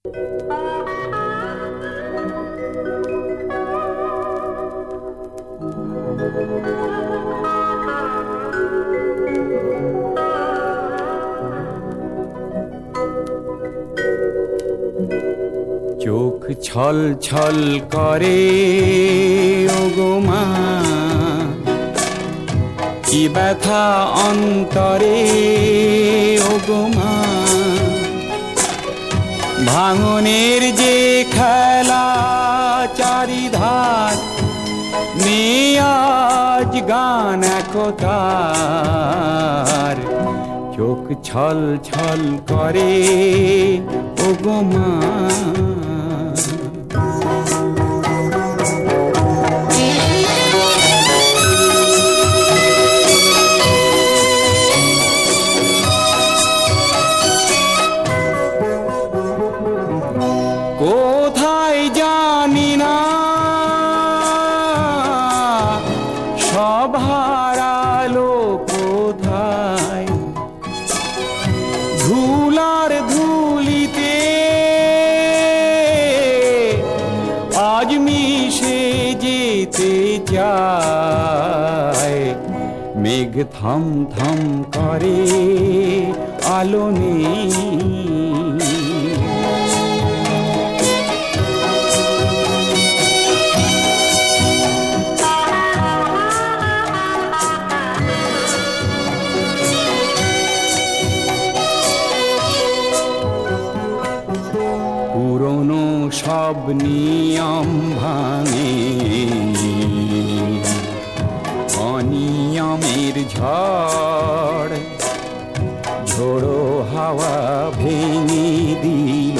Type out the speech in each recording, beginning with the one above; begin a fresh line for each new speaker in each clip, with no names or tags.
চোখ ছল ছল করে ওগো মা, কি ব্যথা অন্তরে ওগো মা। ভাঙনের যে খেলা চারিধার, নেই আজ গান একতার। চোখ ছল ছল করে ওগো মা। কোথায় জানি না সব হারালো কোথায়, ধুলার ধুলিতে আজ মিশে যেতে চায়। মেঘ থম থম করে আলো নেই, পুরনো সব নিয়ম ভাঙে অনিয়মের ঝড়। ঝোড়ো হাওয়া ভেঙে দিল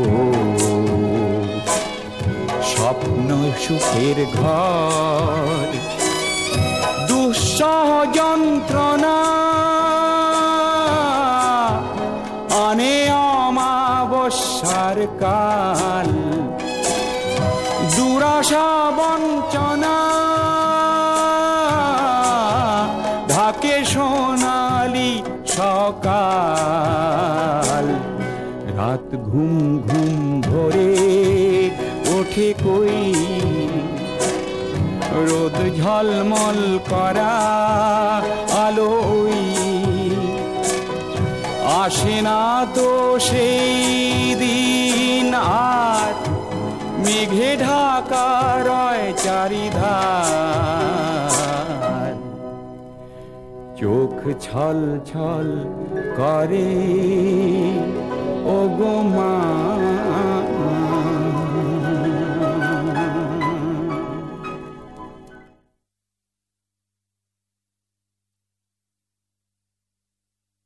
স্বপ্ন সুখের ঘর। দুঃসহ যন্ত্রণা আনে অমাবস্যার কাল। দুরাশা বঞ্চনা ঢাকে সোনালি সকাল। রাত ঘুম ঘুম ধরে ওঠে কই, রোদ ঝলমল করা আলোই। আসে না তো সেই দিন আর, মেঘে ঢাকা রয় চারিধার। চোখ ছল ছল করে ওগো মা।